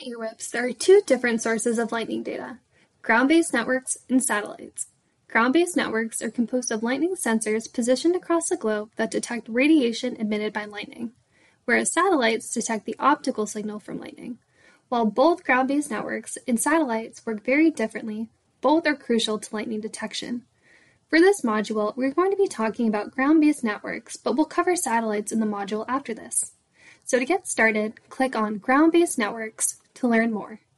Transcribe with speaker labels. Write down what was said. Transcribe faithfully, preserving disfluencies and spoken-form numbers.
Speaker 1: airwhips, there are two different sources of lightning data, ground-based networks and satellites. Ground-based networks are composed of lightning sensors positioned across the globe that detect radiation emitted by lightning, whereas satellites detect the optical signal from lightning. While both ground-based networks and satellites work very differently, both are crucial to lightning detection. For this module, we're going to be talking about ground-based networks, but we'll cover satellites in the module after this. So to get started, click on Ground-Based Networks to learn more.